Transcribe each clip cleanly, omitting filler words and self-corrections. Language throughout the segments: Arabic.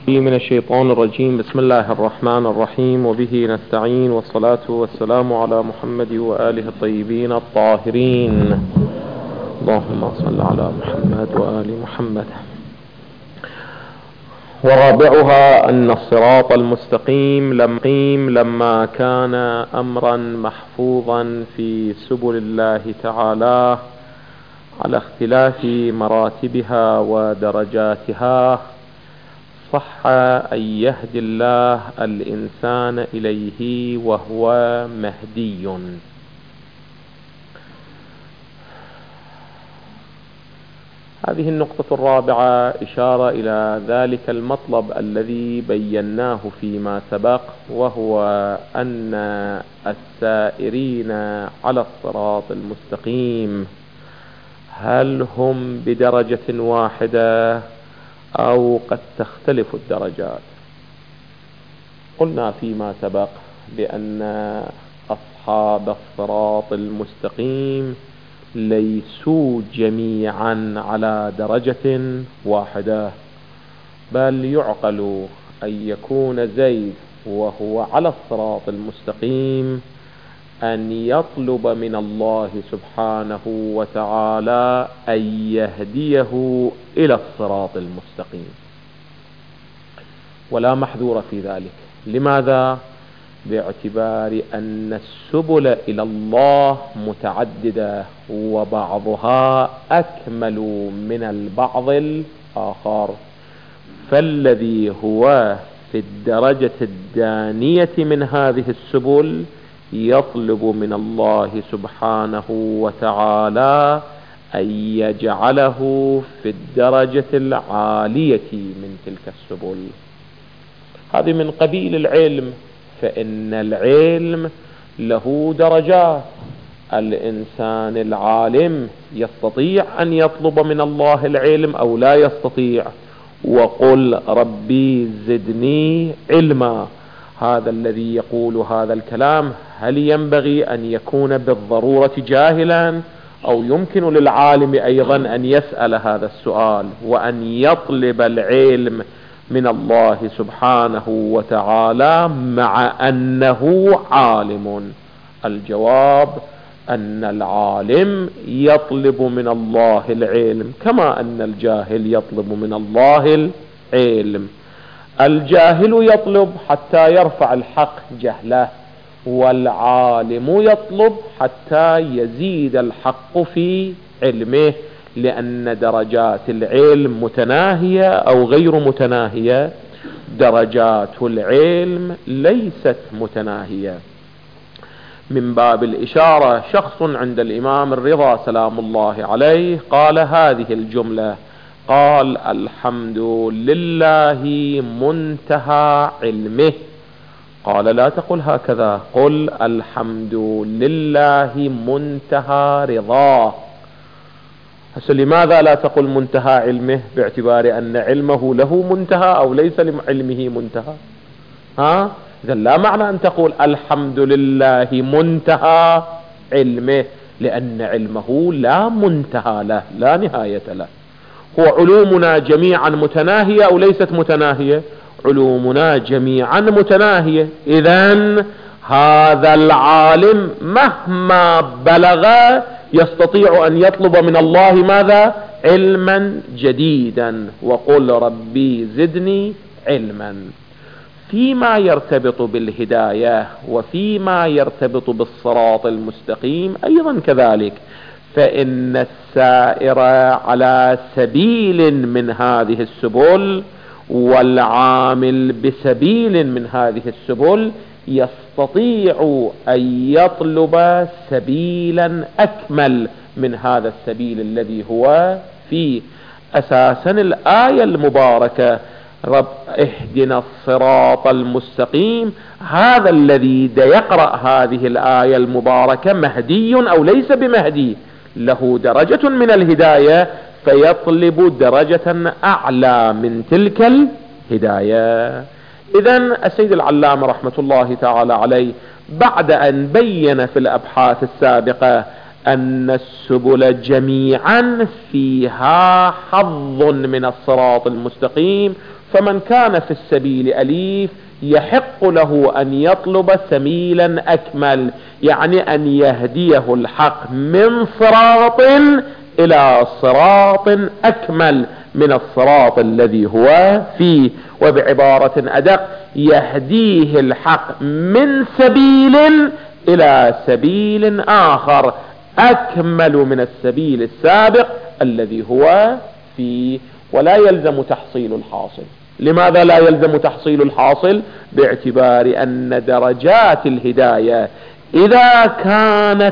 من الشيطان الرجيم. بسم الله الرحمن الرحيم، وبه نستعين، والصلاة والسلام على محمد وآله الطيبين الطاهرين. اللهم صل على محمد وآل محمد. ورابعها أن الصراط المستقيم لما كان أمرا محفوظا في سبل الله تعالى على اختلاف مراتبها ودرجاتها، صح أن يهدي الله الإنسان إليه وهو مهدي. هذه النقطة الرابعة إشارة إلى ذلك المطلب الذي بيناه فيما سبق، وهو أن السائرين على الصراط المستقيم هل هم بدرجة واحدة أو قد تختلف الدرجات؟ قلنا فيما سبق بأن أصحاب الصراط المستقيم ليسوا جميعا على درجة واحدة، بل يعقل أن يكون زيد وهو على الصراط المستقيم أن يطلب من الله سبحانه وتعالى أن يهديه إلى الصراط المستقيم، ولا محذور في ذلك. لماذا؟ باعتبار أن السبل إلى الله متعددة، وبعضها أكمل من البعض الآخر، فالذي هو في الدرجة الدانية من هذه السبل يطلب من الله سبحانه وتعالى أن يجعله في الدرجة العالية من تلك السبل. هذه من قبيل العلم، فإن العلم له درجات. الإنسان العالم يستطيع أن يطلب من الله العلم أو لا يستطيع؟ وقل ربي زدني علما، هذا الذي يقول هذا الكلام هل ينبغي أن يكون بالضرورة جاهلا، أو يمكن للعالم أيضا أن يسأل هذا السؤال وأن يطلب العلم من الله سبحانه وتعالى مع أنه عالم؟ الجواب أن العالم يطلب من الله العلم كما أن الجاهل يطلب من الله العلم. الجاهل يطلب حتى يرفع الحق جهله، والعالم يطلب حتى يزيد الحق في علمه، لأن درجات العلم متناهية أو غير متناهية؟ درجات العلم ليست متناهية. من باب الإشارة، شخص عند الإمام الرضا سلام الله عليه قال هذه الجملة، قال الحمد لله منتهى علمه. قال لا تقل هكذا، قل الحمد لله منتهى رضاه. لماذا لا تقل منتهى علمه؟ باعتبار أن علمه له منتهى أو ليس لعلمه منتهى؟ إذا لا معنى أن تقول الحمد لله منتهى علمه، لأن علمه لا منتهى له، لا نهاية له. هو علومنا جميعا متناهية أو ليست متناهية؟ علومنا جميعا متناهية. إذن هذا العالم مهما بلغ يستطيع أن يطلب من الله ماذا؟ علما جديدا. وقل ربي زدني علما. فيما يرتبط بالهداية وفيما يرتبط بالصراط المستقيم أيضا كذلك، فإن السائر على سبيل من هذه السبل والعامل بسبيل من هذه السبل يستطيع أن يطلب سبيلا أكمل من هذا السبيل الذي هو فيه. أساسا الآية المباركة رب اهدنا الصراط المستقيم، هذا الذي يقرأ هذه الآية المباركة مهدي أو ليس بمهدي، له درجة من الهداية، فيطلب درجة أعلى من تلك الهداية. إذن السيد العلامة رحمة الله تعالى عليه بعد أن بين في الأبحاث السابقة أن السبل جميعا فيها حظ من الصراط المستقيم، فمن كان في السبيل أليف يحق له أن يطلب سبيلا أكمل، يعني أن يهديه الحق من صراط إلى صراط أكمل من الصراط الذي هو فيه. وبعبارة أدق، يهديه الحق من سبيل إلى سبيل آخر أكمل من السبيل السابق الذي هو فيه. ولا يلزم تحصيل الحاصل. لماذا لا يلزم تحصيل الحاصل؟ باعتبار أن درجات الهداية إذا كانت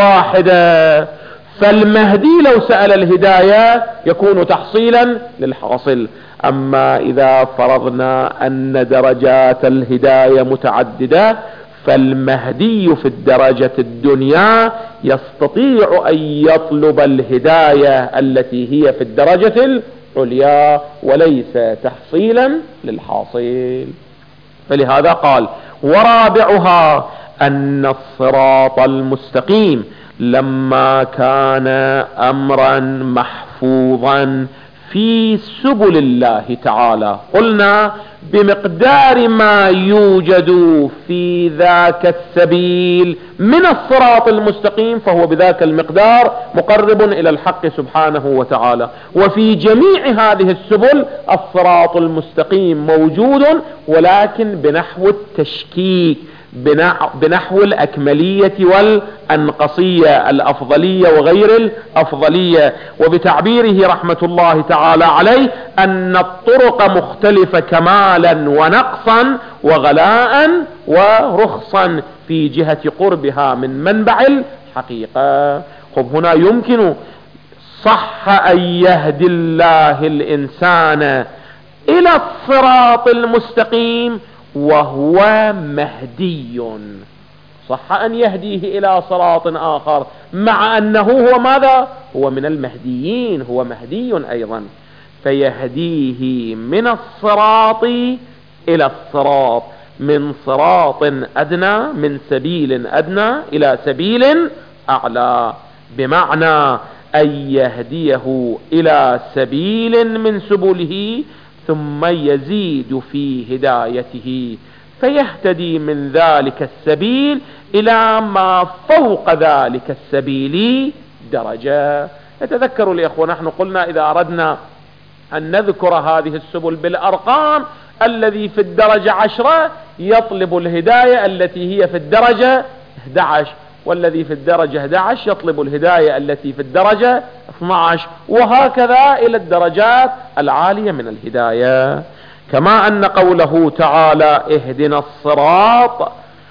واحدة فالمهدي لو سأل الهداية يكون تحصيلا للحاصل. أما إذا فرضنا أن درجات الهداية متعددة فالمهدي في الدرجة الدنيا يستطيع أن يطلب الهداية التي هي في الدرجة العليا وليس تحصيلا للحاصل. فلهذا قال: ورابعها أن الصراط المستقيم لما كان أمرا محفوظا في سبل الله تعالى، قلنا بمقدار ما يوجد في ذاك السبيل من الصراط المستقيم فهو بذاك المقدار مقرب إلى الحق سبحانه وتعالى. وفي جميع هذه السبل الصراط المستقيم موجود، ولكن بنحو التشكيك، بنحو الأكملية والأنقصية، الأفضلية وغير الأفضلية. وبتعبيره رحمة الله تعالى عليه أن الطرق مختلفة كمالا ونقصا وغلاء ورخصا في جهة قربها من منبع الحقيقة. خب هنا يمكن صح أن يهدي الله الإنسان إلى الصراط المستقيم وهو مهدي، صح أن يهديه إلى صراط آخر مع أنه هو ماذا؟ هو من المهديين، هو مهدي أيضا، فيهديه من الصراط إلى الصراط، من صراط أدنى، من سبيل أدنى إلى سبيل أعلى، بمعنى أن يهديه إلى سبيل من سبله ثم يزيد في هدايته فيهتدي من ذلك السبيل إلى ما فوق ذلك السبيل درجة. يتذكروا الإخوة نحن قلنا إذا أردنا أن نذكر هذه السبل بالأرقام، الذي في الدرجة 10 يطلب الهداية التي هي في الدرجة 11، والذي في الدرجة 11 يطلب الهداية التي في الدرجة 12، وهكذا إلى الدرجات العالية من الهداية. كما أن قوله تعالى اهدنا الصراط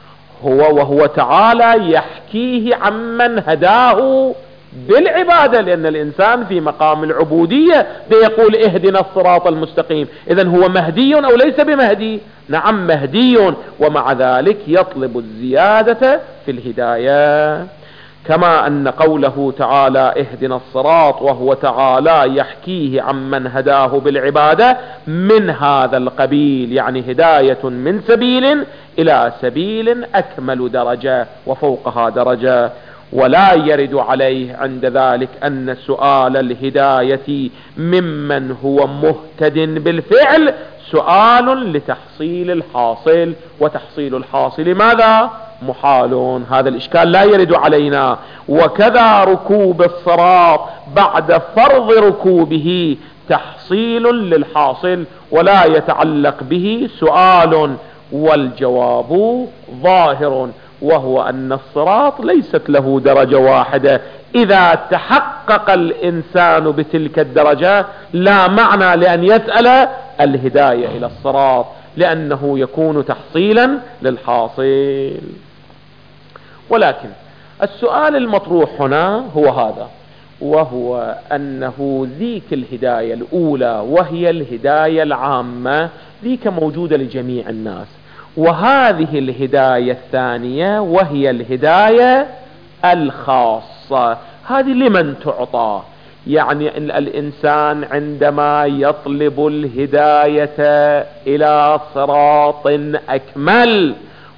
وهو تعالى يحكيه عمن هداه بالعبادة، لأن الإنسان في مقام العبودية يقول اهدنا الصراط المستقيم، إذن هو مهدي أو ليس بمهدي؟ نعم مهدي، ومع ذلك يطلب الزيادة في الهداية. كما أن قوله تعالى اهدنا الصراط وهو تعالى يحكيه عمن هداه بالعبادة من هذا القبيل، يعني هداية من سبيل إلى سبيل أكمل درجة وفوقها درجة. ولا يرد عليه عند ذلك أن سؤال الهداية ممن هو مهتد بالفعل سؤال لتحصيل الحاصل، وتحصيل الحاصل ماذا؟ محال. هذا الإشكال لا يرد علينا. وكذا ركوب الصراط بعد فرض ركوبه تحصيل للحاصل ولا يتعلق به سؤال، والجواب ظاهر، وهو أن الصراط ليست له درجة واحدة. إذا تحقق الإنسان بتلك الدرجة لا معنى لأن يسأل الهداية إلى الصراط، لأنه يكون تحصيلا للحاصل. ولكن السؤال المطروح هنا هو هذا، وهو أنه ذيك الهداية الأولى وهي الهداية العامة ذيك موجودة لجميع الناس، وهذه الهداية الثانية وهي الهداية الخاصة هذه لمن تعطى؟ يعني الإنسان عندما يطلب الهداية إلى صراط أكمل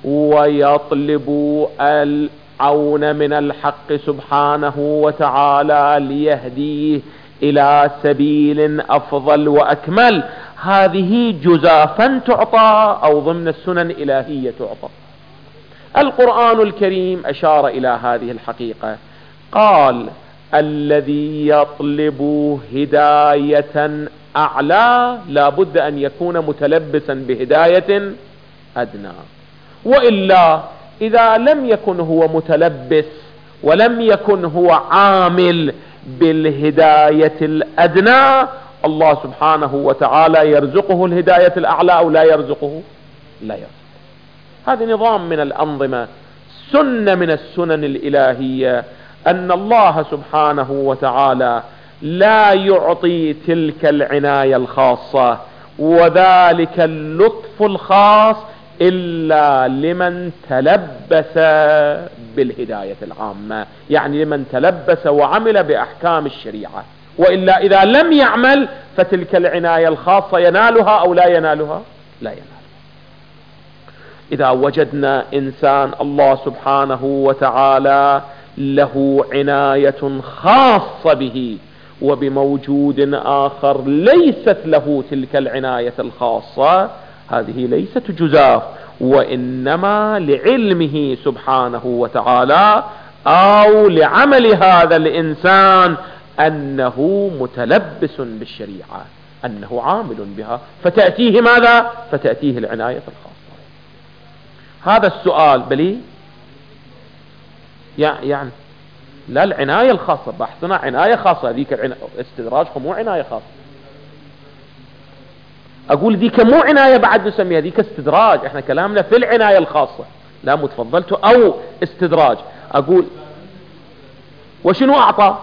ويطلب العون من الحق سبحانه وتعالى ليهديه إلى سبيل أفضل وأكمل. هذه جزافا تعطى أو ضمن السنن الإلهية تعطى. القرآن الكريم أشار إلى هذه الحقيقة، قال: الذي يطلب هداية أعلى لا بد أن يكون متلبسا بهداية أدنى، وإلا إذا لم يكن هو متلبس ولم يكن هو عامل بالهداية الأدنى، الله سبحانه وتعالى يرزقه الهداية الأعلى أو لا يرزقه؟ لا يرزقه. هذا نظام من الأنظمة، سنة من السنن الإلهية، أن الله سبحانه وتعالى لا يعطي تلك العناية الخاصة وذلك اللطف الخاص إلا لمن تلبس بالهداية العامة، يعني لمن تلبس وعمل بأحكام الشريعة، وإلا إذا لم يعمل فتلك العناية الخاصة ينالها أو لا ينالها؟ لا ينالها. إذا وجدنا إنسان الله سبحانه وتعالى له عناية خاصة به وبموجود آخر ليست له تلك العناية الخاصة، هذه ليست جزاف، وإنما لعلمه سبحانه وتعالى أو لعمل هذا الإنسان أنه متلبس بالشريعة، أنه عامل بها، فتأتيه ماذا؟ فتأتيه العناية الخاصة. هذا السؤال بلي يعني لا، العناية الخاصة بحثنا عناية خاصة، ذيك استدراجكم مو عناية خاصة. أقول ذيك مو عناية بعد نسميها ذيك استدراج، احنا كلامنا في العناية الخاصة. لا متفضلت أو استدراج. أقول وشنو أعطى؟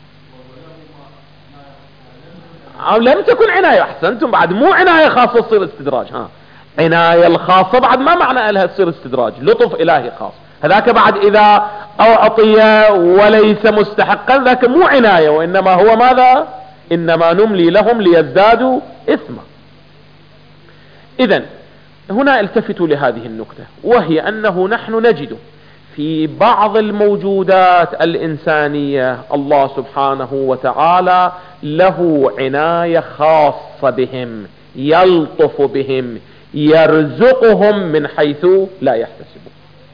أو لم تكن عناية، أحسنتم، بعد مو عناية خاصة تصير استدراج. عناية الخاصة بعد ما معنى لها تصير استدراج، لطف إلهي خاص. هذاك بعد إذا أعطي وليس مستحقا ذاك مو عناية، وإنما هو ماذا؟ إنما نملي لهم ليزدادوا إثما. إذن هنا التفتوا لهذه النكتة، وهي أنه نحن نجد في بعض الموجودات الإنسانية الله سبحانه وتعالى له عناية خاصة بهم، يلطف بهم، يرزقهم من حيث لا يحتسبون.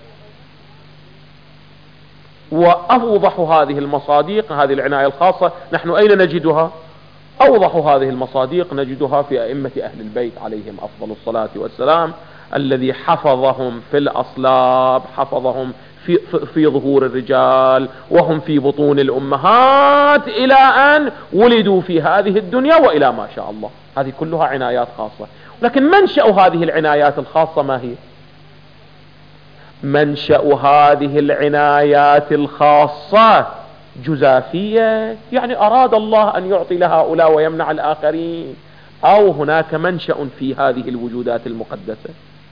وأوضح هذه المصادق، هذه العناية الخاصة، نحن أين نجدها؟ أوضح هذه المصادق نجدها في أئمة أهل البيت عليهم أفضل الصلاة والسلام، الذي حفظهم في الأصلاب، حفظهم في ظهور الرجال وهم في بطون الأمهات إلى أن ولدوا في هذه الدنيا وإلى ما شاء الله. هذه كلها عنايات خاصة. لكن منشأ هذه العنايات الخاصة ما هي؟ منشأ هذه العنايات الخاصة جزافية، يعني أراد الله أن يعطي لهؤلاء ويمنع الآخرين، أو هناك منشأ في هذه الوجودات المقدسة؟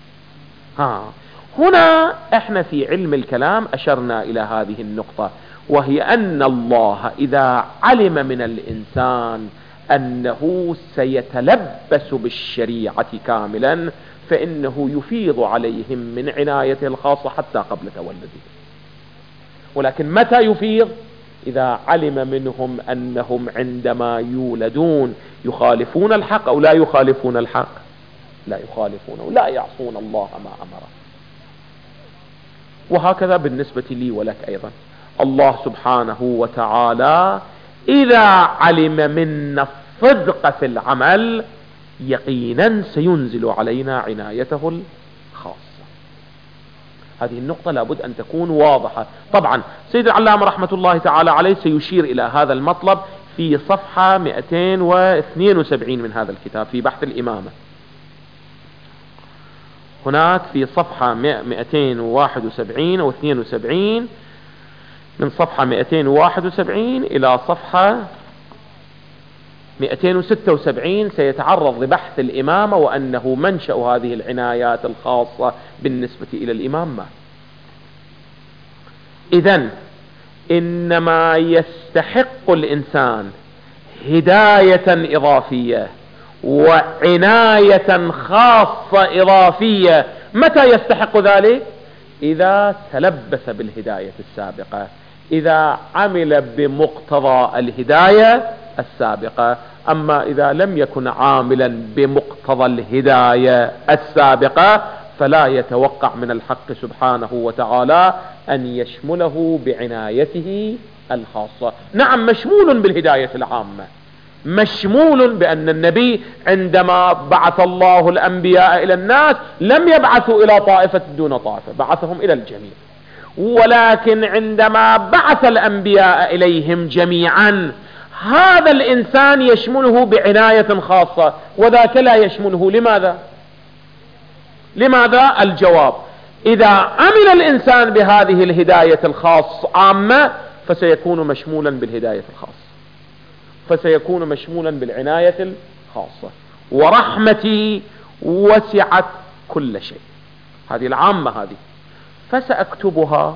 هنا احنا في علم الكلام أشرنا إلى هذه النقطة، وهي أن الله إذا علم من الإنسان أنه سيتلبس بالشريعة كاملا فإنه يفيض عليهم من عنايته الخاصة حتى قبل تولده. ولكن متى يفيض؟ إذا علم منهم أنهم عندما يولدون يخالفون الحق أو لا يخالفون الحق؟ لا يخالفون ولا يعصون الله ما أمره. وهكذا بالنسبة لي ولك أيضا، الله سبحانه وتعالى إذا علم منا الصدق في العمل يقينا سينزل علينا عنايته الخاصة. هذه النقطة لابد أن تكون واضحة. طبعا سيد العلامة رحمة الله تعالى عليه سيشير إلى هذا المطلب في صفحة 272 من هذا الكتاب في بحث الإمامة. هناك في صفحة 271 و 72، من صفحة 271 إلى صفحة 276 سيتعرض لبحث الإمامة وأنه منشأ هذه العنايات الخاصة بالنسبة إلى الإمام. إذن إنما يستحق الإنسان هداية إضافية وعناية خاصة إضافية. متى يستحق ذلك؟ إذا تلبس بالهداية السابقة، إذا عمل بمقتضى الهداية السابقة. أما إذا لم يكن عاملا بمقتضى الهداية السابقة فلا يتوقع من الحق سبحانه وتعالى أن يشمله بعنايته الخاصة. نعم مشمول بالهداية العامة، مشمول بأن النبي عندما بعث الله الأنبياء إلى الناس لم يبعثوا إلى طائفة دون طائفة، بعثهم إلى الجميع، ولكن عندما بعث الأنبياء إليهم جميعا هذا الإنسان يشمله بعناية خاصة وذاك لا يشمله. لماذا؟ الجواب: إذا عمل الإنسان بهذه الهداية الخاصة عامة فسيكون مشمولا بالهداية الخاصة، فسيكون مشمولا بالعناية الخاصة. ورحمتي وسعت كل شيء، هذه العامة هذه، فسأكتبها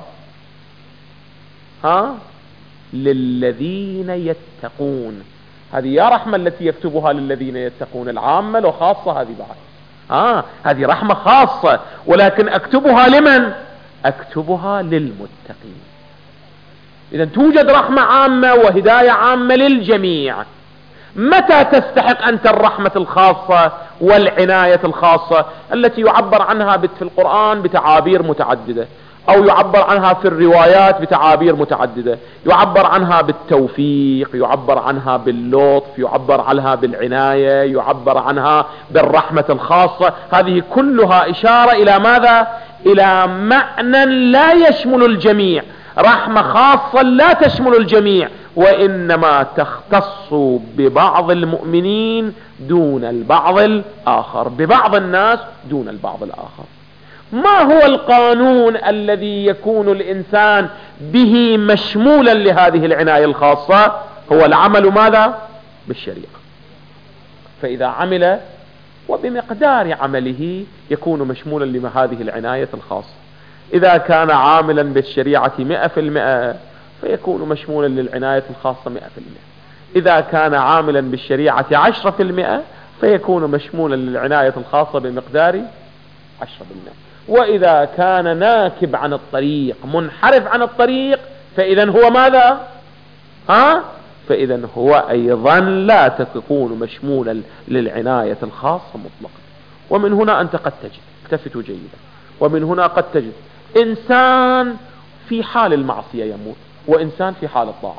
للذين يتقون. هذه يا رحمة التي يكتبها للذين يتقون العامة لو خاصة هذه بعد. هذه رحمة خاصة، ولكن أكتبها لمن؟ أكتبها للمتقين. إذا توجد رحمة عامة وهداية عامة للجميع. متى تستحق أنت الرحمة الخاصة والعناية الخاصة التي يعبر عنها في القرآن بتعابير متعددة، أو يعبر عنها في الروايات بتعابير متعددة، يعبر عنها بالتوفيق، يعبر عنها باللطف، يعبر عنها بالعناية، يعبر عنها بالرحمة الخاصة. هذه كلها إشارة إلى ماذا؟ إلى معنى لا يشمل الجميع، رحمة خاصة لا تشمل الجميع، وإنما تختص ببعض المؤمنين دون البعض الآخر، ببعض الناس دون البعض الآخر. ما هو القانون الذي يكون الإنسان به مشمولا لهذه العناية الخاصة؟ هو العمل ماذا؟ بالشريعة. فإذا عمل وبمقدار عمله يكون مشمولا لهذه العناية الخاصة. إذا كان عاملا بالشريعة 100% فيكون مشمولا للعناية الخاصة 100%. إذا كان عاملا بالشريعة 10% فيكون مشمولا للعناية الخاصة بمقدار 10%. وإذا كان ناكب عن الطريق، منحرف عن الطريق، فإذا هو ماذا؟ فإذا هو أيضا لا تكون مشمولا للعناية الخاصة مطلقا. ومن هنا أنت قد تجد، التفتوا جيدا، ومن هنا قد تجد إنسان في حال المعصية يموت وإنسان في حال الطاعة.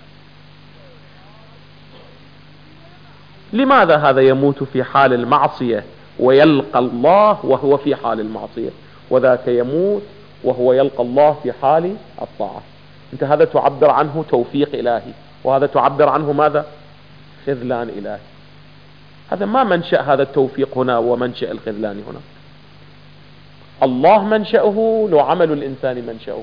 لماذا هذا يموت في حال المعصية ويلقى الله وهو في حال المعصية، وذاك يموت وهو يلقى الله في حال الطاعة؟ انت هذا تعبر عنه توفيق إلهي، وهذا تعبر عنه ماذا؟ خذلان إلهي. هذا ما منشأ هذا التوفيق هنا ومنشأ الخذلان هنا. الله منشأه لو عمل الإنسان منشأه.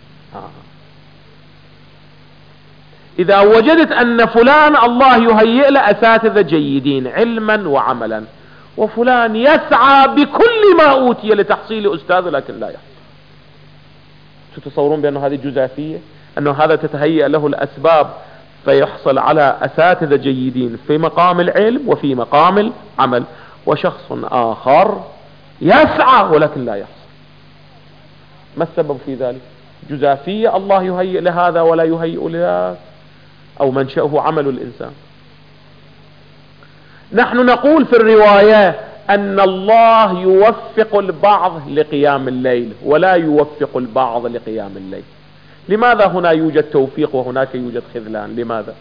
إذا وجدت أن فلان الله يهيئ له أساتذة جيدين علما وعملا، وفلان يسعى بكل ما أوتي لتحصيل أستاذ لكن لا يحصل، تتصورون بأن هذه جزافية؟ أنه هذا تتهيأ له الأسباب فيحصل على أساتذة جيدين في مقام العلم وفي مقام العمل، وشخص آخر يسعى ولكن لا يحصل. ما السبب في ذلك؟ جزافية، الله يهيئ لهذا ولا يهيئ لذاك، أو منشأه عمل الإنسان. نحن نقول في الرواية أن الله يوفق البعض لقيام الليل ولا يوفق البعض لقيام الليل. لماذا هنا يوجد توفيق وهناك يوجد خذلان؟ لماذا؟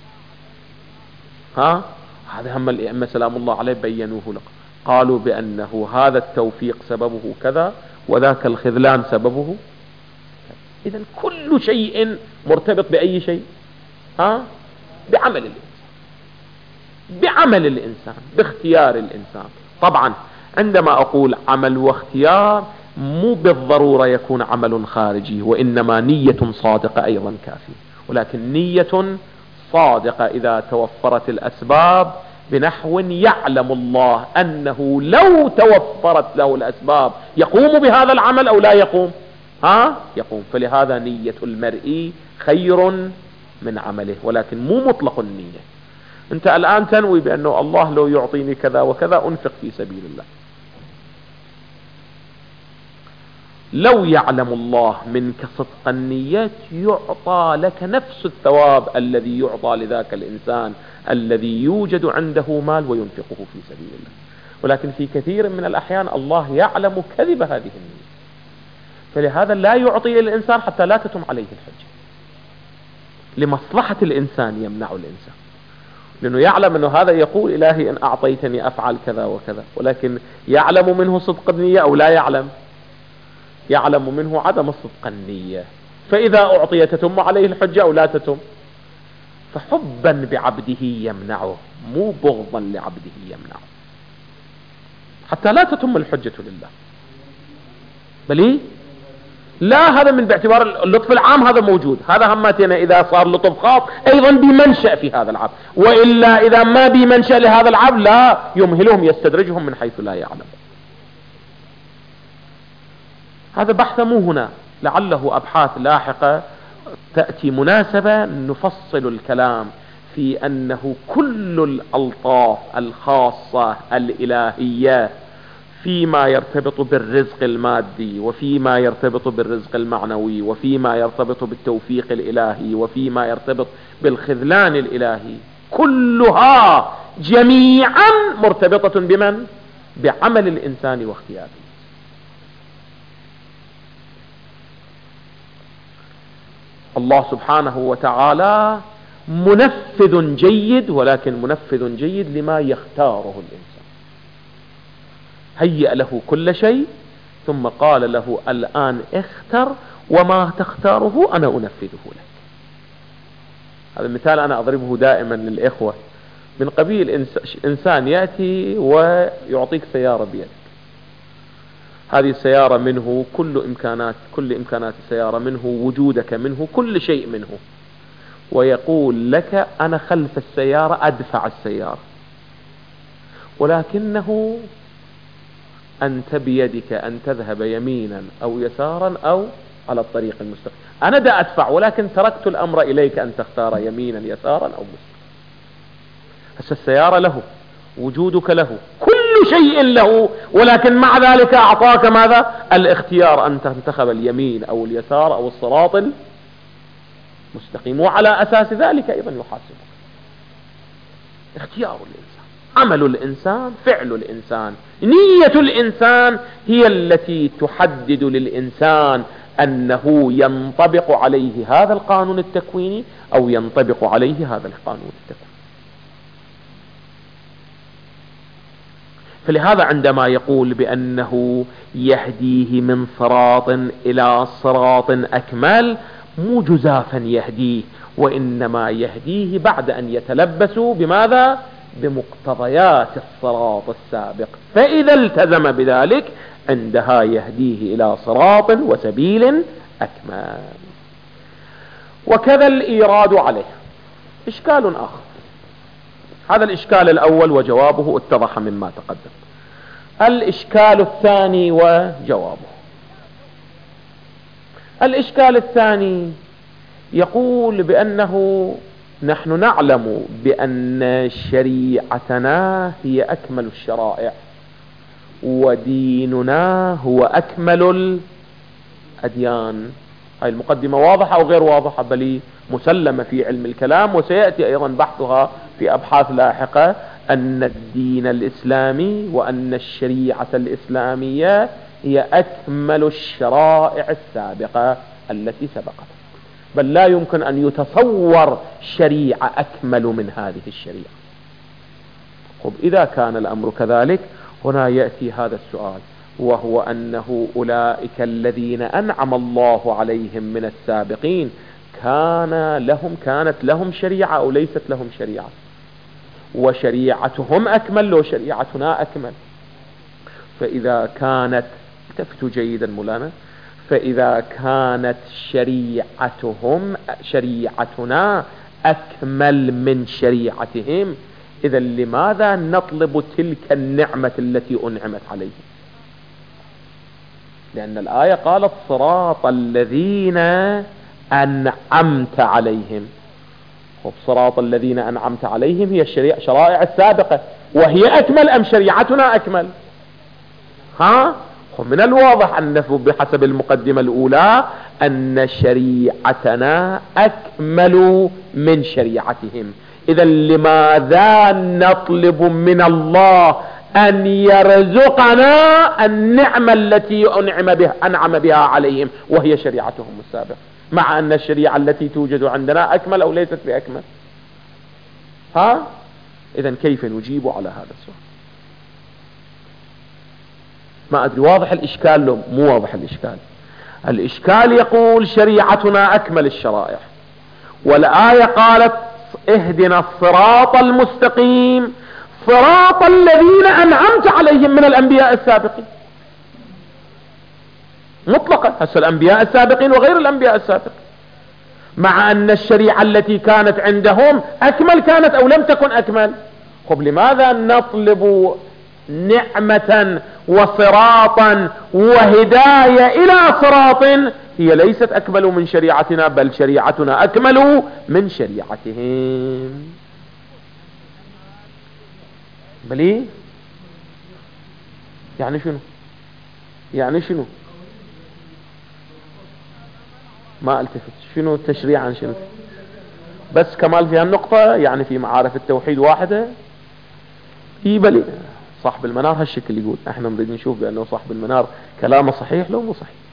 هذا هم الأئمة سلام الله عليه بينوه لك، قالوا بأنه هذا التوفيق سببه كذا وذاك الخذلان سببه. إذا كل شيء مرتبط بأي شيء؟ بعمل الإنسان، بعمل الإنسان، باختيار الإنسان. طبعا عندما أقول عمل واختيار مو بالضرورة يكون عمل خارجي، وإنما نية صادقة أيضا كافية، ولكن نية صادقة إذا توفرت الأسباب بنحو يعلم الله أنه لو توفرت له الأسباب يقوم بهذا العمل أو لا يقوم. يقوم. فلهذا نية المرء خير من عمله، ولكن مو مطلق النية. أنت الآن تنوي بأنه الله لو يعطيني كذا وكذا أنفق في سبيل الله، لو يعلم الله منك صدق النية يعطى لك نفس الثواب الذي يعطى لذاك الإنسان الذي يوجد عنده مال وينفقه في سبيل الله. ولكن في كثير من الأحيان الله يعلم كذب هذه النية، فلهذا لا يعطي الإنسان حتى لا تتم عليه الحجة، لمصلحة الإنسان يمنع الإنسان، لأنه يعلم أنه هذا يقول إلهي إن أعطيتني أفعل كذا وكذا، ولكن يعلم منه صدق النية أو لا يعلم؟ يعلم منه عدم صدق النية، فإذا أعطي تتم عليه الحجة أو لا تتم؟ فحبا بعبده يمنعه، مو بغضا لعبده يمنعه، حتى لا تتم الحجة لله. بل إيه؟ لا، هذا من باعتبار اللطف العام هذا موجود، هذا همتنا إذا صار لطف خاص أيضا بمنشأ في هذا العبد، وإلا إذا ما بمنشأ لهذا العبد لا يمهلهم، يستدرجهم من حيث لا يعلم. هذا بحث مو هنا، لعله أبحاث لاحقة تأتي مناسبة نفصل الكلام في أنه كل الألطاف الخاصة الإلهية فيما يرتبط بالرزق المادي، وفيما يرتبط بالرزق المعنوي، وفيما يرتبط بالتوفيق الإلهي، وفيما يرتبط بالخذلان الإلهي، كلها جميعا مرتبطة بمن؟ بعمل الإنسان واختياره. الله سبحانه وتعالى منفذ جيد، ولكن منفذ جيد لما يختاره الإنسان. هيأ له كل شيء ثم قال له الآن اختر، وما تختاره أنا أنفذه لك. هذا المثال أنا أضربه دائما للإخوة، من قبيل إنسان يأتي ويعطيك سيارة بيدك، هذه السيارة منه كل إمكانات السيارة منه، وجودك منه، كل شيء منه، ويقول لك أنا خلف السيارة أدفع السيارة، ولكنه أنت بيدك أن تذهب يمينا أو يسارا أو على الطريق المستقيم. أنا دا أدفع، ولكن تركت الأمر إليك أن تختار يمينا يسارا أو مستقيم. هسه السيارة له، وجودك له، كل شيء له، ولكن مع ذلك أعطاك ماذا؟ الاختيار أن تنتخب اليمين أو اليسار أو الصراط المستقيم، وعلى أساس ذلك أيضا يحاسبك. اختيار الإنسان، عمل الإنسان، فعل الإنسان، نية الإنسان هي التي تحدد للإنسان أنه ينطبق عليه هذا القانون التكويني أو ينطبق عليه هذا القانون التكويني. فلهذا عندما يقول بأنه يهديه من صراط إلى صراط أكمل، مو جزافا يهديه، وإنما يهديه بعد أن يتلبسوا بماذا؟ بمقتضيات الصراط السابق، فإذا التزم بذلك عندها يهديه إلى صراط وسبيل أكمل. وكذا الإيراد عليه إشكال آخر. هذا الإشكال الأول وجوابه اتضح مما تقدم. الإشكال الثاني وجوابه. الإشكال الثاني يقول بأنه نحن نعلم بأن شريعتنا هي أكمل الشرائع، وديننا هو أكمل الأديان. هاي المقدمة واضحة أو غير واضحة؟ بل مسلمة في علم الكلام، وسيأتي أيضا بحثها في أبحاث لاحقة، أن الدين الإسلامي وأن الشريعة الإسلامية هي أكمل الشرائع السابقة التي سبقت، بل لا يمكن أن يتصور شريعة أكمل من هذه الشريعة. طب إذا كان الأمر كذلك، هنا يأتي هذا السؤال، وهو أنه أولئك الذين أنعم الله عليهم من السابقين كانت لهم شريعة أو ليست لهم شريعة؟ وشريعتهم أكمل لو شريعتنا أكمل. فإذا كانت، التفتوا جيدا مولانا، فإذا كانت شريعتنا أكمل من شريعتهم، إذا لماذا نطلب تلك النعمة التي أنعمت عليهم؟ لأن الآية قالت صراط الذين أنعمت عليهم. صراط الذين أنعمت عليهم هي الشرائع السابقة، وهي أكمل أم شريعتنا أكمل؟ من الواضح أنه بحسب المقدمة الأولى أن شريعتنا أكمل من شريعتهم. إذا لماذا نطلب من الله أن يرزقنا النعمة التي أنعم بها عليهم وهي شريعتهم السابقة، مع أن الشريعة التي توجد عندنا أكمل أو ليست بأكمل؟ إذا كيف نجيب على هذا السؤال؟ ما أدري واضح الإشكال لو مو واضح الإشكال؟ الإشكال يقول شريعتنا أكمل الشرائع، والآية قالت اهدنا الصراط المستقيم صراط الذين أنعمت عليهم من الأنبياء السابقين مطلقا. هسه الأنبياء السابقين وغير الأنبياء السابقين، مع أن الشريعة التي كانت عندهم أكمل كانت أو لم تكن أكمل. طب لماذا نطلب نعمة وصراطا وهداية إلى صراط هي ليست أكمل من شريعتنا، بل شريعتنا أكمل من شريعتهم؟ بلي يعني شنو؟ يعني شنو؟ ما التفت شنو تشريعا شنو؟ بس كمال في هالنقطة يعني في معارف التوحيد واحدة. بلي صاحب المنار هالشكل يقول، احنا نريد نشوف بأنه صاحب المنار كلامه صحيح لو مو صحيح.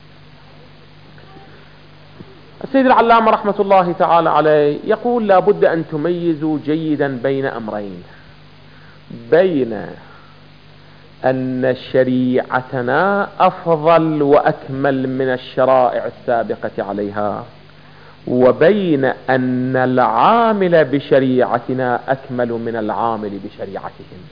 السيد العلامة رحمة الله تعالى عليه يقول لا بد أن تميزوا جيدا بين أمرين: بين أن شريعتنا أفضل وأكمل من الشرائع السابقة عليها، وبين أن العامل بشريعتنا أكمل من العامل بشريعتهم.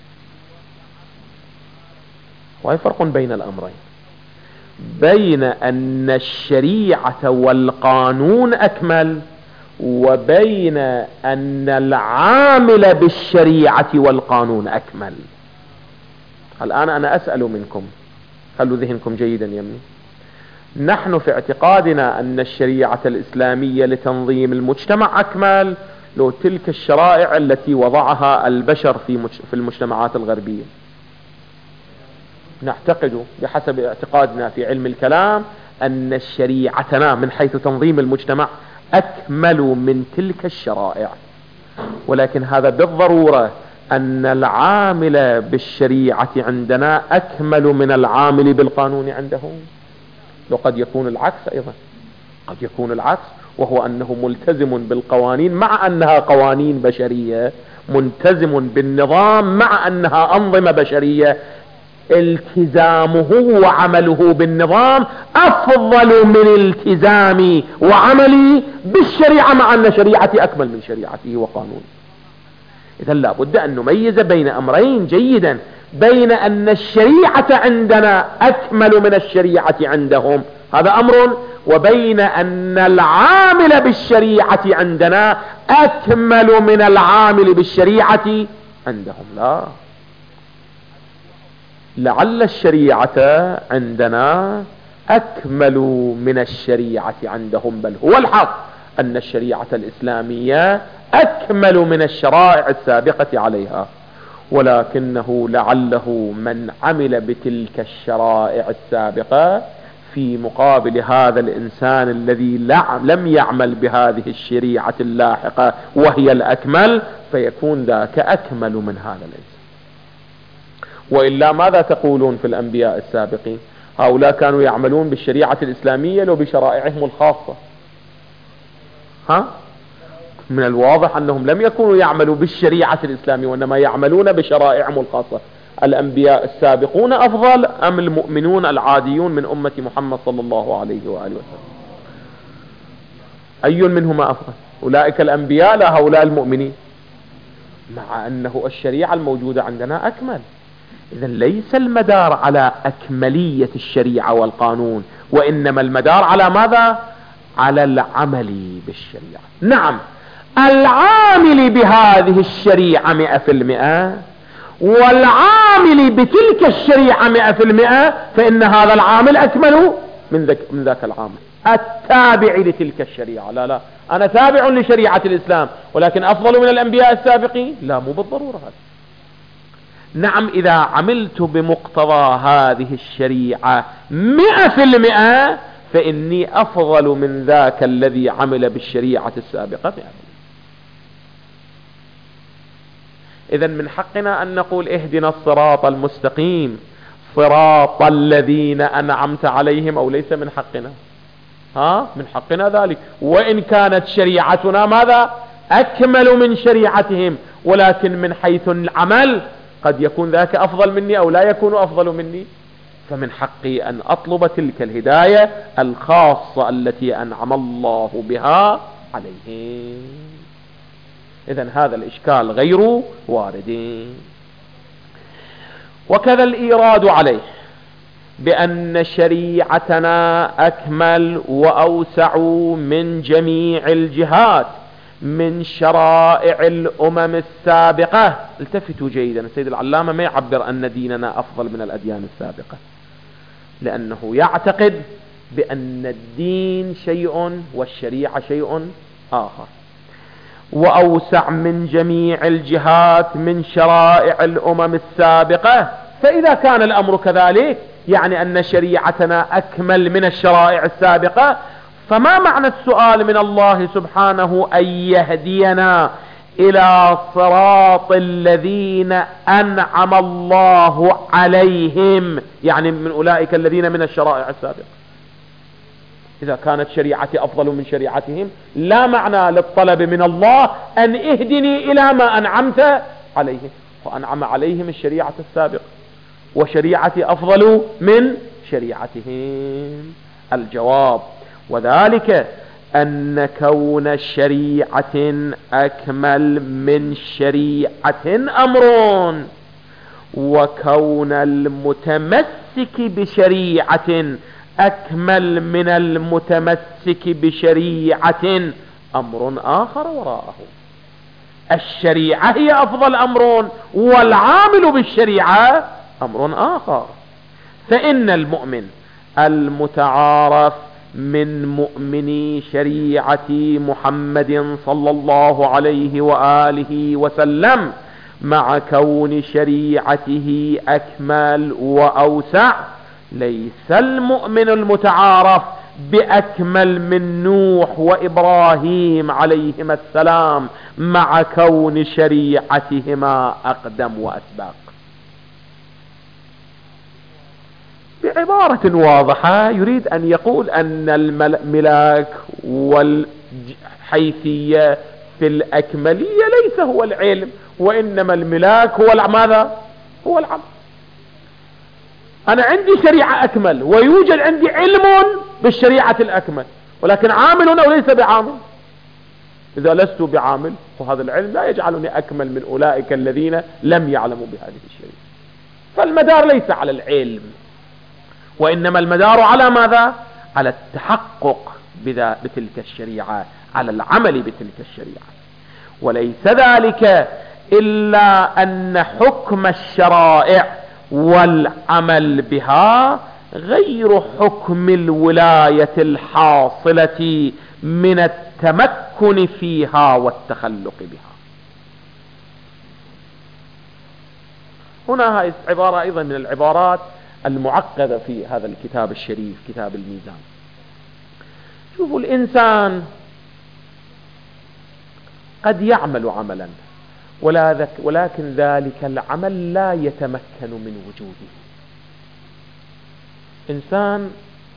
وهي فرق بين الأمرين، بين أن الشريعة والقانون أكمل، وبين أن العامل بالشريعة والقانون أكمل. الآن أنا أسأل منكم، خلوا ذهنكم جيدا يمني. نحن في اعتقادنا أن الشريعة الإسلامية لتنظيم المجتمع أكمل لو تلك الشرائع التي وضعها البشر في المجتمعات الغربية. نعتقد بحسب اعتقادنا في علم الكلام أن شريعتنا من حيث تنظيم المجتمع أكمل من تلك الشرائع، ولكن هذا بالضرورة أن العامل بالشريعة عندنا أكمل من العامل بالقانون عندهم. وقد يكون العكس أيضا، قد يكون العكس، وهو أنه ملتزم بالقوانين مع أنها قوانين بشرية، ملتزم بالنظام مع أنها أنظمة بشرية، التزامه وعمله بالنظام أفضل من التزامي وعملي بالشريعة، مع أن شريعتي أكمل من شريعته وقانونه. إذا لا بد أن نميز بين أمرين جيدا: بين أن الشريعة عندنا أكمل من الشريعة عندهم، هذا أمر، وبين أن العامل بالشريعة عندنا أكمل من العامل بالشريعة عندهم. لا، لعل الشريعة عندنا أكمل من الشريعة عندهم، بل هو الحق أن الشريعة الإسلامية أكمل من الشرائع السابقة عليها، ولكنه لعله من عمل بتلك الشرائع السابقة في مقابل هذا الإنسان الذي لم يعمل بهذه الشريعة اللاحقة وهي الأكمل، فيكون ذاك أكمل من هذا الإنسان. وإلا ماذا تقولون في الأنبياء السابقين؟ هؤلاء كانوا يعملون بالشريعة الإسلامية لو بشرائعهم الخاصة. من الواضح أنهم لم يكونوا يعملوا بالشريعة الإسلامية، وإنما يعملون بشرائعهم الخاصة. الأنبياء السابقون أفضل أم المؤمنون العاديون من أمة محمد صلى الله عليه وآله وسلم؟ أي منهما أفضل؟ أولئك الأنبياء لا هؤلاء المؤمنين، مع أنه الشريعة الموجودة عندنا أكمل. إذا ليس المدار على أكملية الشريعة والقانون، وإنما المدار على ماذا؟ على العمل بالشريعة. نعم، العامل بهذه الشريعة 100%، والعامل بتلك الشريعة 100%، فإن هذا العامل أكمل من ذاك العامل التابع لتلك الشريعة. لا، أنا تابع لشريعة الإسلام ولكن أفضل من الأنبياء السابقين؟ لا، مو بالضرورة هذا. نعم إذا عملت بمقتضى هذه الشريعة 100%، فإني أفضل من ذاك الذي عمل بالشريعة السابقة 100%. إذا من حقنا أن نقول اهدنا الصراط المستقيم صراط الذين أنعمت عليهم، أو ليس من حقنا؟ من حقنا ذلك، وإن كانت شريعتنا ماذا؟ أكمل من شريعتهم، ولكن من حيث العمل قد يكون ذاك أفضل مني أو لا يكون أفضل مني، فمن حقي أن أطلب تلك الهداية الخاصة التي أنعم الله بها عليهم. إذن هذا الإشكال غير وارد. وكذا الإيراد عليه بأن شريعتنا أكمل وأوسع من جميع الجهات من شرائع الأمم السابقة. التفتوا جيدا، السيد العلامة ما يعبر أن ديننا أفضل من الأديان السابقة، لأنه يعتقد بأن الدين شيء والشريعة شيء آخر. وأوسع من جميع الجهات من شرائع الأمم السابقة، فإذا كان الأمر كذلك يعني أن شريعتنا أكمل من الشرائع السابقة، فما معنى السؤال من الله سبحانه أن يهدينا إلى صراط الذين أنعم الله عليهم، يعني من أولئك الذين من الشرائع السابقة؟ إذا كانت شريعتي أفضل من شريعتهم لا معنى للطلب من الله أن اهدني إلى ما أنعمت عليهم، وأنعم عليهم الشريعة السابقة وشريعتي أفضل من شريعتهم. الجواب: وذلك أن كون شريعة أكمل من شريعة أمر، وكون المتمسك بشريعة أكمل من المتمسك بشريعة أمر آخر وراءه. الشريعة هي أفضل أمر، والعامل بالشريعة أمر آخر. فإن المؤمن المتعارف من مؤمني شريعة محمد صلى الله عليه وآله وسلم مع كون شريعته أكمل وأوسع، ليس المؤمن المتعارف بأكمل من نوح وإبراهيم عليهما السلام مع كون شريعتهما أقدم وأسبق. بعبارة واضحة يريد أن يقول أن الملاك والحيثية في الأكملية ليس هو العلم، وإنما الملاك هو ماذا؟ هو العمل. أنا عندي شريعة أكمل ويوجد عندي علم بالشريعة الأكمل، ولكن عامل أو ليس بعامل؟ إذا لست بعامل وهذا العلم لا يجعلني أكمل من أولئك الذين لم يعلموا بهذه الشريعة. فالمدار ليس على العلم، وإنما المدار على ماذا؟ على التحقق بتلك الشريعة، على العمل بتلك الشريعة. وليس ذلك إلا أن حكم الشرائع والعمل بها غير حكم الولاية الحاصلة من التمكن فيها والتخلق بها. هنا هذه عبارة أيضا من العبارات المعقدة في هذا الكتاب الشريف، كتاب الميزان. شوفوا، الإنسان قد يعمل عملا ولكن ذلك العمل لا يتمكن من وجوده. إنسان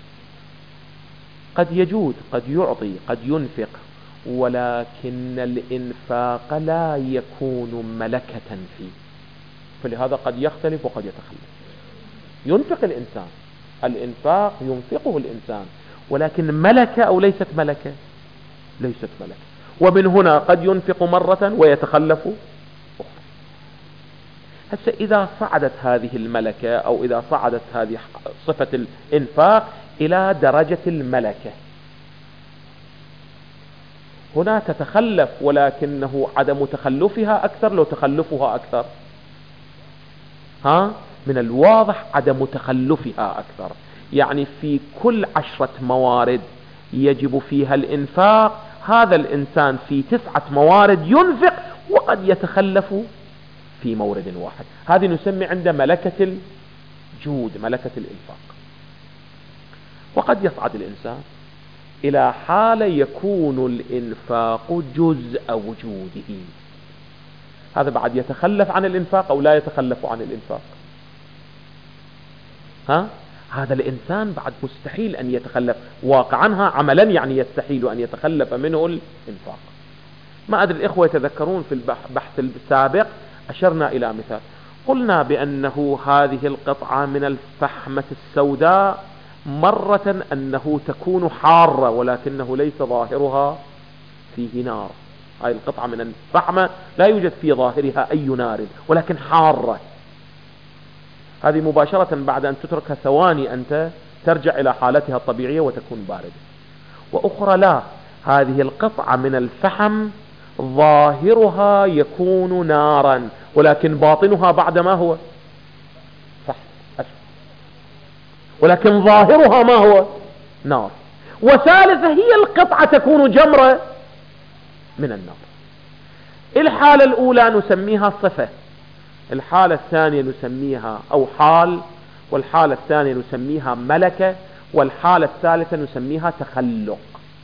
قد يجود، قد يعطي، قد ينفق، ولكن الإنفاق لا يكون ملكة فيه، فلهذا قد يختلف وقد يتخلف. ينفق الإنسان، الإنفاق ينفقه الإنسان، ولكن ملكة أو ليست ملكة؟ ليست ملكة. ومن هنا قد ينفق مرة ويتخلف أخرى. هسه إذا صعدت هذه الملكة أو إذا صعدت هذه صفة الإنفاق إلى درجة الملكة، هنا تتخلف، ولكنه عدم تخلفها أكثر لو تخلفها أكثر. من الواضح عدم تخلفها أكثر، يعني في كل 10 موارد يجب فيها الإنفاق، هذا الإنسان في 9 موارد ينفق وقد يتخلف في مورد واحد. هذه نسمي عند ملكة الجود، ملكة الإنفاق. وقد يصعد الإنسان إلى حالة يكون الإنفاق جزء وجوده. هذا بعد يتخلف عن الإنفاق أو لا يتخلف عن الإنفاق؟ هذا الإنسان بعد مستحيل أن يتخلف واقعا، عملا يعني يستحيل أن يتخلف منه الإنفاق. ما أدري الإخوة يتذكرون في البحث السابق أشرنا إلى مثال، قلنا بأنه هذه القطعة من الفحمة السوداء مرة أنه تكون حارة ولكنه ليس ظاهرها فيه نار. هذه القطعة من الفحمة لا يوجد في ظاهرها أي نار ولكن حارة. هذه مباشرة بعد أن تتركها ثواني أنت ترجع إلى حالتها الطبيعية وتكون باردة. وأخرى لا، هذه القطعة من الفحم ظاهرها يكون نارا ولكن باطنها بعد ما هو صح ولكن ظاهرها ما هو نار. وثالثة هي القطعة تكون جمرة من النار. الحالة الأولى نسميها صفة، الحالة الثانية نسميها أو حال، والحالة الثانية نسميها ملكة، والحالة الثالثة نسميها تخلق،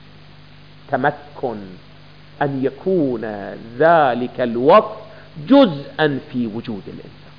تمكن أن يكون ذلك الوصف جزءا في وجود الإنسان.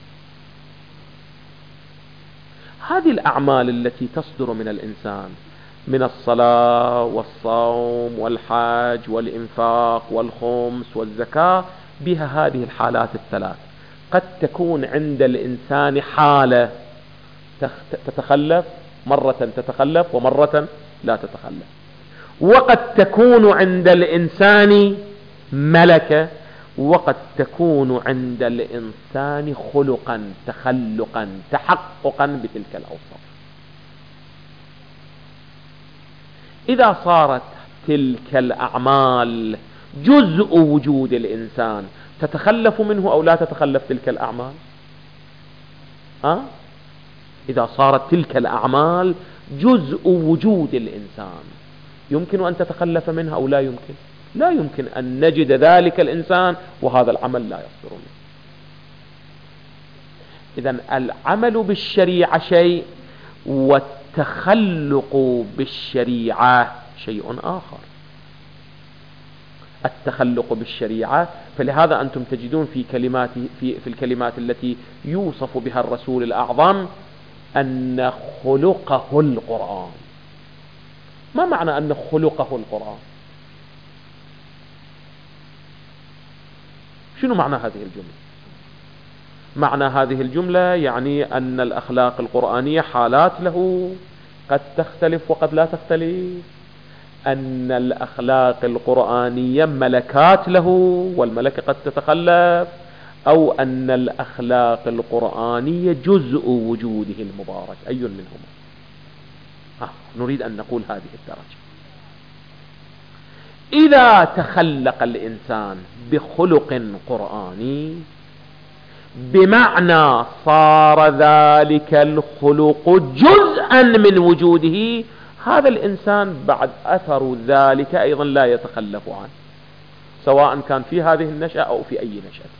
هذه الأعمال التي تصدر من الإنسان من الصلاة والصوم والحج والإنفاق والخمس والزكاة بها هذه الحالات الثلاث. قد تكون عند الإنسان حالة تتخلف، مرة تتخلف ومرة لا تتخلف. وقد تكون عند الإنسان ملكة، وقد تكون عند الإنسان خلقا، تخلقا، تحققا بتلك الأوصاف. إذا صارت تلك الأعمال جزء وجود الإنسان تتخلف منه أو لا تتخلف تلك الأعمال؟ إذا صارت تلك الأعمال جزء وجود الإنسان يمكن أن تتخلف منها أو لا يمكن؟ لا يمكن أن نجد ذلك الإنسان وهذا العمل لا يصدر منه. إذن العمل بالشريعة شيء والتخلق بالشريعة شيء آخر. التخلق بالشريعة، فلهذا أنتم تجدون في الكلمات التي يوصف بها الرسول الأعظم أن خلقه القرآن. ما معنى أن خلقه القرآن؟ شنو معنى هذه الجملة؟ معنى هذه الجملة يعني أن الأخلاق القرآنية حالات له قد تختلف وقد لا تختلف، أن الأخلاق القرآنية ملكات له والملكة قد تتخلف، أو أن الأخلاق القرآنية جزء وجوده المبارك، أي منهما؟ نريد أن نقول هذه الدرجة. إذا تخلق الإنسان بخلق قرآني بمعنى صار ذلك الخلق جزءا من وجوده، هذا الإنسان بعد أثر ذلك أيضا لا يتخلف عنه، سواء كان في هذه النشأة أو في أي نشأة.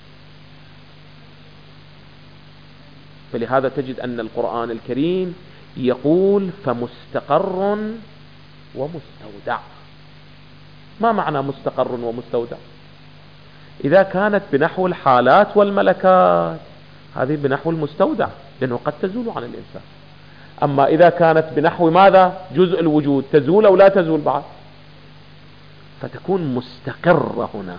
فلهذا تجد أن القرآن الكريم يقول فمستقر ومستودع. ما معنى مستقر ومستودع؟ إذا كانت بنحو الحالات والملكات هذه بنحو المستودع، لأنه قد تزول عن الإنسان. أما إذا كانت بنحو ماذا؟ جزء الوجود، تزول أو لا تزول بعد، فتكون مستقرة هنا.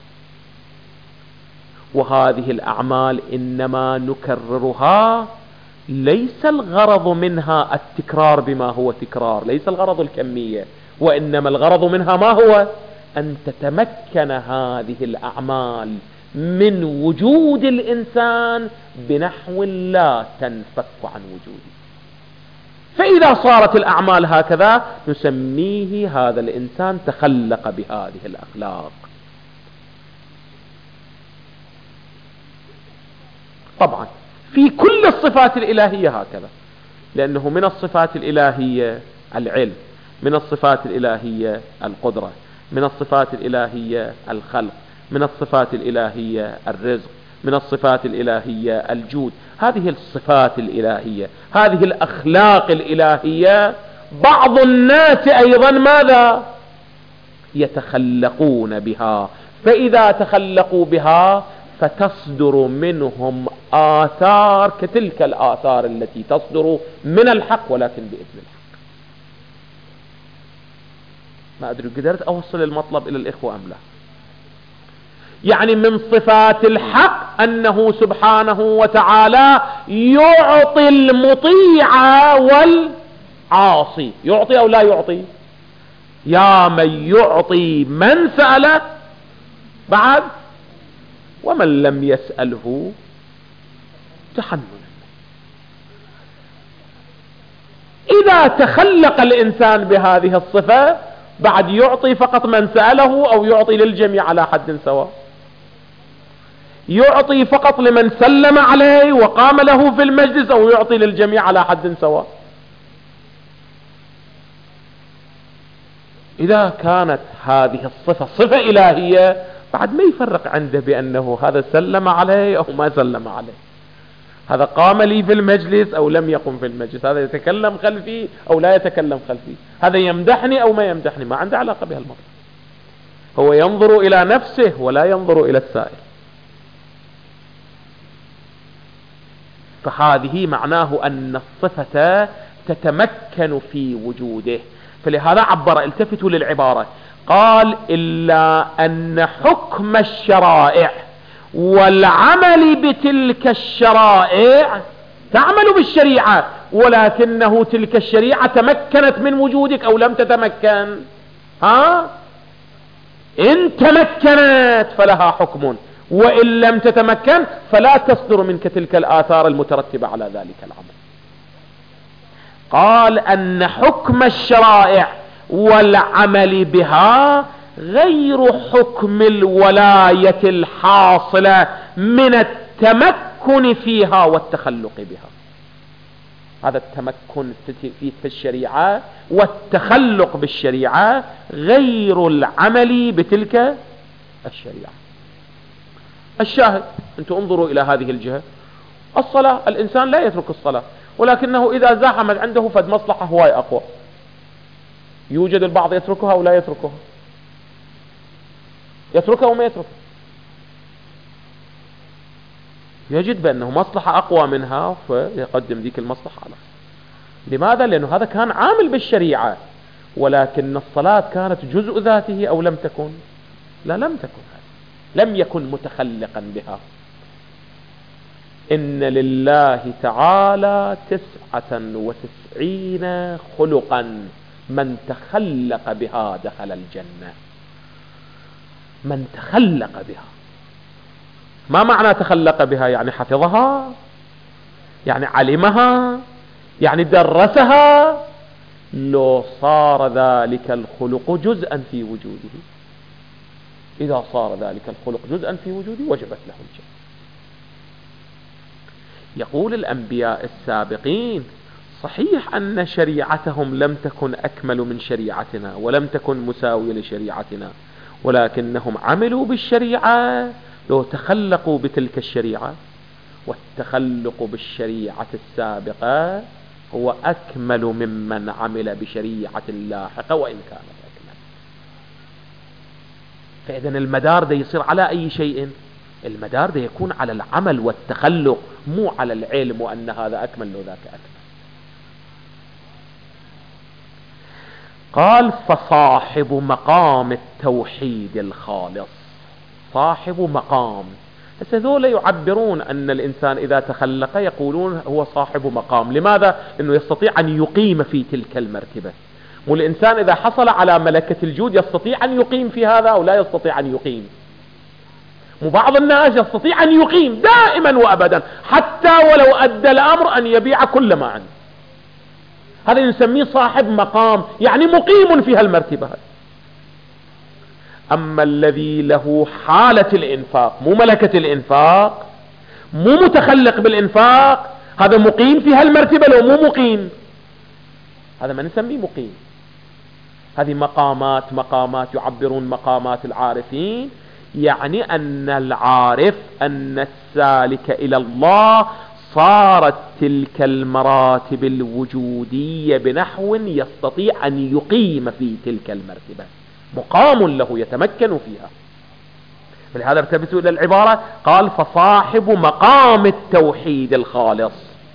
وهذه الأعمال إنما نكررها، ليس الغرض منها التكرار بما هو تكرار، ليس الغرض الكمية، وإنما الغرض منها ما هو؟ أن تتمكن هذه الأعمال من وجود الإنسان بنحو لا تنفك عن وجوده. فإذا صارت الأعمال هكذا نسميه هذا الإنسان تخلق بهذه الأخلاق. طبعا في كل الصفات الإلهية هكذا، لأنه من الصفات الإلهية العلم، من الصفات الإلهية القدرة، من الصفات الإلهية الخلق، من الصفات الإلهية الرزق، من الصفات الإلهية الجود. هذه الصفات الإلهية، هذه الأخلاق الإلهية، بعض الناس أيضا ماذا؟ يتخلقون بها، فإذا تخلقوا بها فتصدر منهم آثار كتلك الآثار التي تصدر من الحق، ولكن بإذن الحق. ما أدري قدرت أوصل المطلب إلى الإخوة أم لا؟ يعني من صفات الحق أنه سبحانه وتعالى يعطي المطيع والعاصي. يعطي أو لا يعطي؟ يا من يعطي من سأله بعد، ومن لم يسأله تحننا. إذا تخلق الإنسان بهذه الصفة بعد يعطي فقط من سأله، أو يعطي للجميع على حد سواء؟ يعطي فقط لمن سلم عليه وقام له في المجلس، أو يعطي للجميع على حد سواء؟ إذا كانت هذه الصفة صفة إلهية بعد ما يفرق عنده بأنه هذا سلم عليه أو ما سلم عليه، هذا قام لي في المجلس أو لم يقم في المجلس، هذا يتكلم خلفي أو لا يتكلم خلفي، هذا يمدحني أو ما يمدحني، ما عنده علاقة بهالمطلب. هو ينظر إلى نفسه ولا ينظر إلى السائل. فهذه معناه أن الصفة تتمكن في وجوده. فلهذا عبر، التفتوا للعبارة، قال إلا أن حكم الشرائع والعمل بتلك الشرائع، تعمل بالشريعة ولكنه تلك الشريعة تمكنت من وجودك أو لم تتمكن؟ إن تمكنت فلها حكم، وإن لم تتمكن فلا تصدر منك تلك الآثار المترتبة على ذلك العمل. قال أن حكم الشرائع والعمل بها غير حكم الولاية الحاصلة من التمكن فيها والتخلق بها. هذا التمكن في الشريعة والتخلق بالشريعة غير العمل بتلك الشريعة. الشاهد، أنتم انظروا إلى هذه الجهة. الصلاة، الإنسان لا يترك الصلاة، ولكنه إذا زاحمت عنده فد مصلحة هواي أقوى، يوجد البعض يتركها أو لا يتركها، يتركها وما يتركها، يجد بأنه مصلحة أقوى منها فيقدم ذيك المصلحة على. لماذا؟ لأنه هذا كان عامل بالشريعة، ولكن الصلاة كانت جزء ذاته أو لم تكن؟ لا، لم تكن، لم يكن متخلقا بها. إن لله تعالى 99 خلقا، من تخلق بها دخل الجنة. من تخلق بها، ما معنى تخلق بها؟ يعني حفظها، يعني علمها، يعني درسها. لو صار ذلك الخلق جزءا في وجوده، إذا صار ذلك الخلق جزءا في وجوده وجبت له الجنة. يقول الأنبياء السابقين صحيح أن شريعتهم لم تكن أكمل من شريعتنا ولم تكن مساوية لشريعتنا، ولكنهم عملوا بالشريعة، لو تخلقوا بتلك الشريعة. والتخلق بالشريعة السابقة هو أكمل ممن عمل بشريعة لاحقة وإن كانت أكمل. فإذن المدار ده يصير على أي شيء؟ المدار ده يكون على العمل والتخلق، مو على العلم وأن هذا أكمل وذاك أكمل. قال فصاحب مقام التوحيد الخالص، صاحب مقام. بس هذول يعبرون أن الإنسان إذا تخلق يقولون هو صاحب مقام. لماذا؟ لأنه يستطيع أن يقيم في تلك المرتبة. والإنسان إذا حصل على ملكة الجود يستطيع أن يقيم في هذا أو لا يستطيع أن يقيم؟ وبعض الناس يستطيع أن يقيم دائما وأبدا، حتى ولو أدى الأمر أن يبيع كل ما عنده. هذا نسميه صاحب مقام، يعني مقيم في هالمرتبة. أما الذي له حالة الإنفاق، مو ملكة الإنفاق، مو متخلق بالإنفاق، هذا مقيم في هالمرتبة لو مو مقيم، هذا ما نسميه مقيم. هذه مقامات يعبرون مقامات العارفين، يعني أن العارف، أن السالك إلى الله، صارت تلك المراتب الوجودية بنحو يستطيع أن يقيم في تلك المرتبة، مقام له يتمكن فيها. فلهذا ارتبطوا إلى العبارة، قال فصاحب مقام التوحيد الخالص.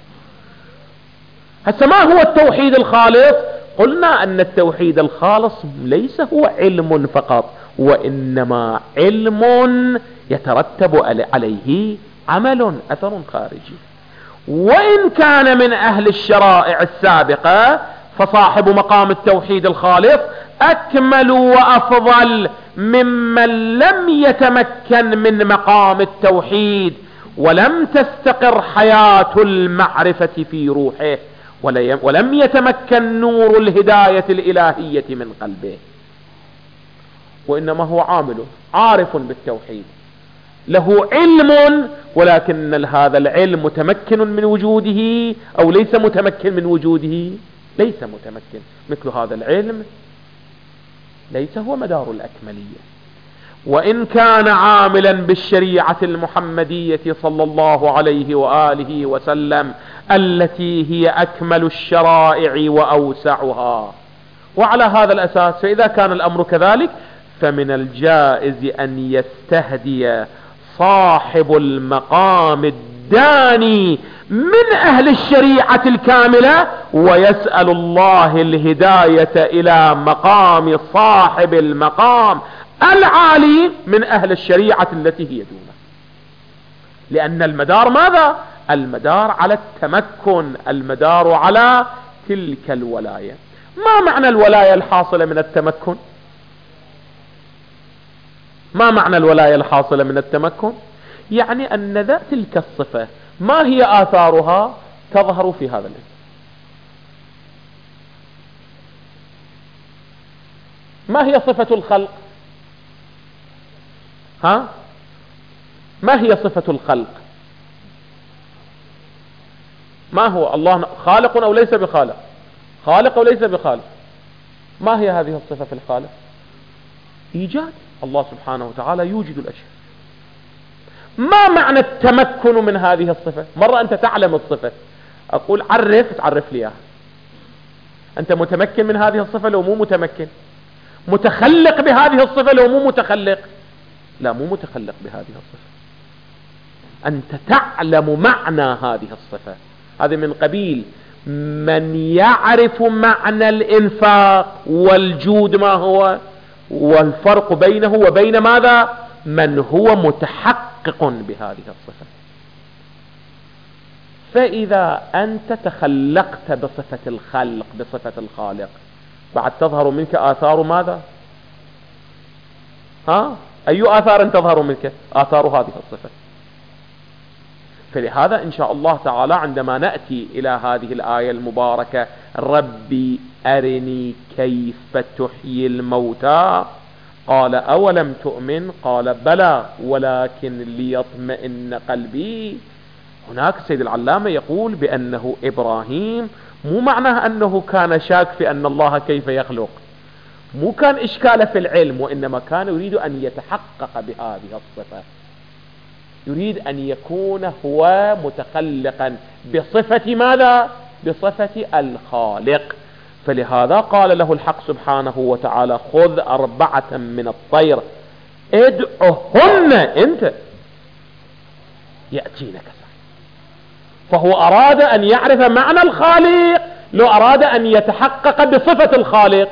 هسه ما هو التوحيد الخالص؟ قلنا أن التوحيد الخالص ليس هو علم فقط، وإنما علم يترتب عليه عمل، أثر خارجي. وإن كان من أهل الشرائع السابقة فصاحب مقام التوحيد الخالص أكمل وأفضل ممن لم يتمكن من مقام التوحيد ولم تستقر حياة المعرفة في روحه، ولم يتمكن نور الهداية الإلهية من قلبه، وإنما هو عامل عارف بالتوحيد، له علم، ولكن هذا العلم متمكن من وجوده أو ليس متمكن من وجوده؟ ليس متمكن. مثل هذا العلم ليس هو مدار الأكملية. وإن كان عاملا بالشريعة المحمدية صلى الله عليه وآله وسلم التي هي أكمل الشرائع وأوسعها، وعلى هذا الأساس فإذا كان الأمر كذلك فمن الجائز أن يستهدي صاحب المقام الداني من أهل الشريعة الكاملة ويسأل الله الهداية إلى مقام صاحب المقام العالي من أهل الشريعة التي هي دونه. لأن المدار ماذا؟ المدار على التمكن، المدار على تلك الولاية. ما معنى الولاية الحاصلة من التمكن؟ ما معنى الولاية الحاصلة من التمكن؟ يعني أن ذات تلك الصفة ما هي آثارها تظهر في هذا الإنسان. ما هي صفة الخلق؟ ما هي صفة الخلق؟ ما هو الله خالق أو ليس بخالق؟ خالق أو ليس بخالق؟ ما هي هذه الصفة في الخالق؟ إيجاد. الله سبحانه وتعالى يوجد الأشياء. ما معنى التمكن من هذه الصفة؟ مرة أنت تعلم الصفة، أقول تعرف لي إياها. أنت متمكن من هذه الصفة لو مو متمكن؟ متخلق بهذه الصفة لو مو متخلق؟ لا، مو متخلق بهذه الصفة. أنت تعلم معنى هذه الصفة. هذا من قبيل من يعرف معنى الإنفاق والجود ما هو، والفرق بينه وبين ماذا؟ من هو متحقق بهذه الصفة. فإذا أنت تخلقت بصفة الخلق، بصفة الخالق، بعد تظهر منك آثار ماذا؟ أي آثار تظهر منك؟ آثار هذه الصفة. فلهذا إن شاء الله تعالى عندما نأتي إلى هذه الآية المباركة ربي أرني كيف تحيي الموتى، قال أولم تؤمن؟ قال بلى ولكن ليطمئن قلبي. هناك السيد العلامة يقول بأنه إبراهيم مو معناه أنه كان شاك في أن الله كيف يخلق، مو كان إشكاله في العلم، وإنما كان يريد أن يتحقق بهذه الصفة، يريد أن يكون هو متخلقا بصفة ماذا؟ بصفة الخالق. فلهذا قال له الحق سبحانه وتعالى خذ 4 من الطير ادعهن انت يأتينك سعي. فهو أراد أن يعرف معنى الخالق، لو أراد أن يتحقق بصفة الخالق،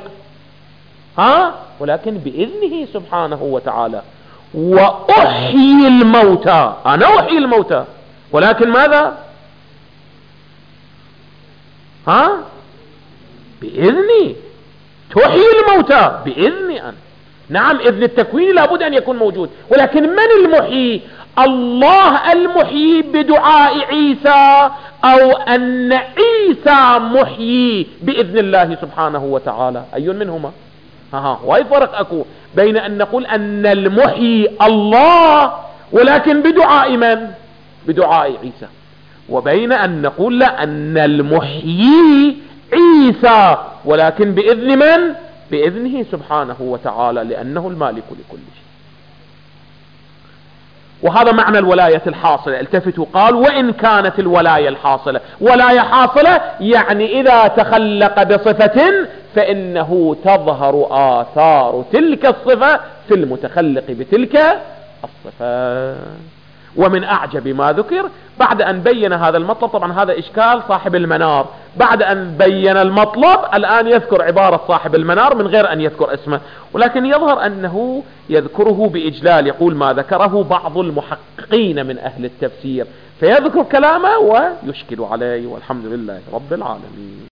ولكن بإذنه سبحانه وتعالى. وأحيي الموتى، أنا أحيي الموتى، ولكن ماذا؟ بإذني. تحيي الموتى بإذني أنا. نعم، إذن التكوين لابد أن يكون موجود، ولكن من المحيي؟ الله المحيي بدعاء عيسى، أو أن عيسى محيي بإذن الله سبحانه وتعالى؟ أي منهما؟ وايد فرق أكو بين أن نقول أن المحيي الله ولكن بدعاء من؟ بدعاء عيسى، وبين أن نقول لا، أن المحيي عيسى ولكن بإذن من؟ بإذنه سبحانه وتعالى، لأنه المالك لكل شيء. وهذا معنى الولاية الحاصلة. التفتوا قال وإن كانت الولاية الحاصلة ولاية حاصلة، يعني إذا تخلق بصفة فإنه تظهر آثار تلك الصفة في المتخلق بتلك الصفة. ومن أعجب ما ذكر بعد أن بين هذا المطلب، طبعا هذا إشكال صاحب المنار، بعد أن بين المطلب الآن يذكر عبارة صاحب المنار من غير أن يذكر اسمه، ولكن يظهر أنه يذكره بإجلال، يقول ما ذكره بعض المحققين من أهل التفسير، فيذكر كلامه ويشكل عليه، والحمد لله رب العالمين.